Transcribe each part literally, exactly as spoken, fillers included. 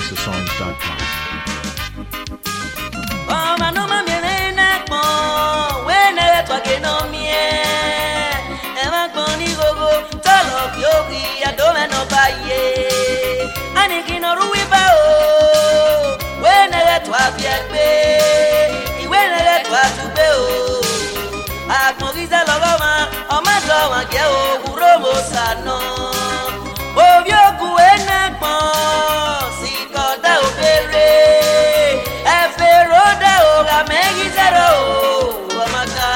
the songs dot com. Oh, ma no ma viene na pon, we ne to que no mie. E ma con ni gogo, tolo yogi a do me no baye. Ani ki no ruwi ba o, we ne to afiegbe. I we ne to atugbe o. A moriza logoma, o ma do wa ge o guro mo sano. O bi ogu e na pon, si koda o bere. E feroda o ga megizero o maka.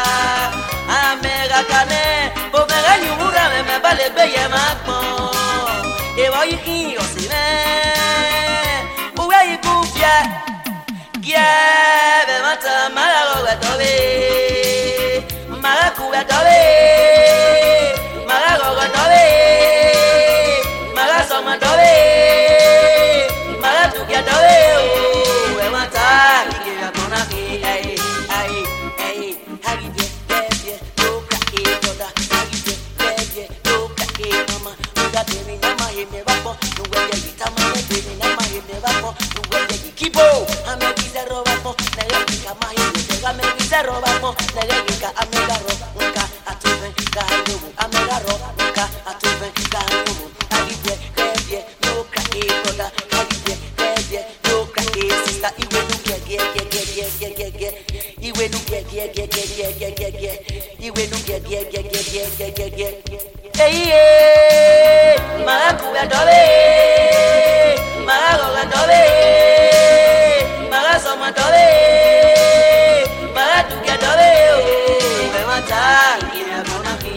Amega kane, o mega nyura me me bale be ye ma pon. E wa yi o si me. O we yi ku fia. Gie be mata mala go ga tobe. Mala ku ga tobe. Mala go ga tobe. Mala so ma tobe. Mala tu ga tobe o. E mata ki ga kona ki ai ai ai hagi je je do ka e toda hagi je je do ka e mama uga temi na ma he me vapo no we ye tama me temi na ma he me vapo no we ye kibo ame dice roba po nega ka ma he me ga me dice roba po nega ka ame ga ro nka atuve ga yo ame ga ro nka atuve ga yo hagi je je do ka e toda hagi je je do ka e sista iwe no ge ge ge ge ge ge ge iwe no ge ge ge ge ge ge ge ge iwe no ge ge ge ge ge ge ge ge hey eh mara ku ga dobe mara go ga dobe mara so ma dobe mara tu ga dobe o me mata ki na kona ki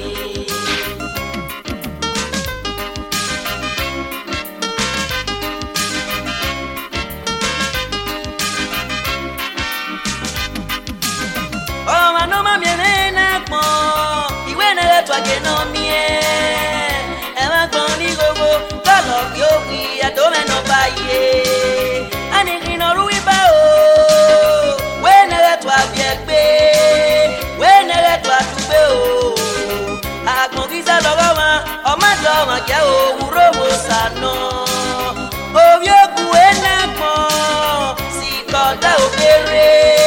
oh ma no ma viene na pon iwe na le to que no mie e ma con ni gogo tolo yogi a do me no baye ani ki no ruwi ba o we na le to afiegbe we na le to atugbe o agbon giza logo ma o ma do ma ke o wuro mo sano o yogu e na pon si koda o bere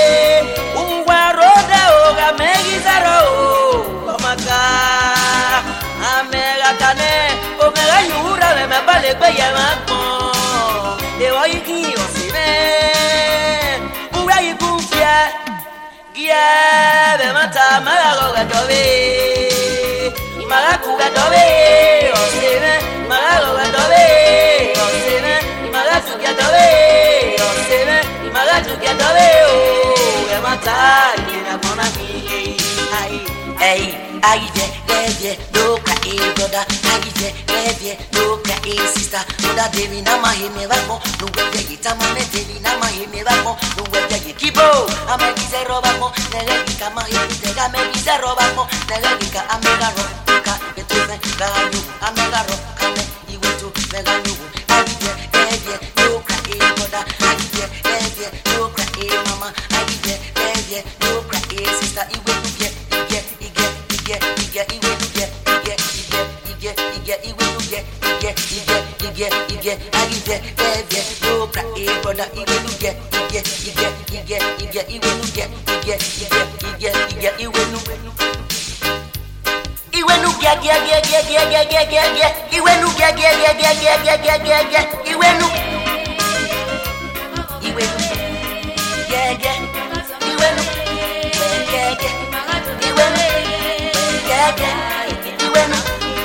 megizaro o maka amega kane o mega yura me me bale pe ye ma pon e wo yi o si me u wa yi kun fia gie be mata mara go ga dobe mara ku ga dobe o si me mara go ga dobe o si me mara tu ga dobe o si me mara tu ga dobe o e mata ni na kona ki hey, I je, je, do ka e brother, I je, je, do ka e sister. Oda devi na ma he me vapo, no we ye tama me devi na ma he me vapo, no we ye kibo. Ame dice roba mo, nele ka ma he te ga me dice roba mo, nele ka ame ga ro, ka que tu ve ga yu, ame ga ro, ka me i we tu ve ga yu. I je, je, do ka e brother, I je, je, do ka e mama, I je, je, do ka e sister. I we tu ye yeah, yeah, yeah, yeah, yeah, yeah, yeah, yeah, yeah, yeah, yeah, yeah, I give yeah, yeah, no cry, brother, even you get, yeah, yeah, yeah, yeah, even you get, yeah, yeah, yeah, yeah, even you. Even you get, yeah, yeah, yeah, yeah, yeah, yeah, yeah, yeah, even you get, yeah, yeah, yeah, yeah, yeah, yeah, yeah, yeah, even you. Even you, yeah, yeah, even you, yeah, yeah, even you. Yeah, yeah, iwenu,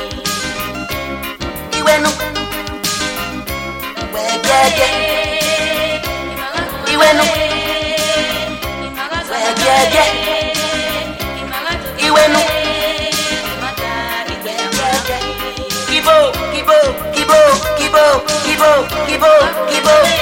iwenu, we yeah, yeah, iwenu, we yeah, yeah, iwenu, kibo, kibo, kibo, kibo, kibo, kibo, kibo.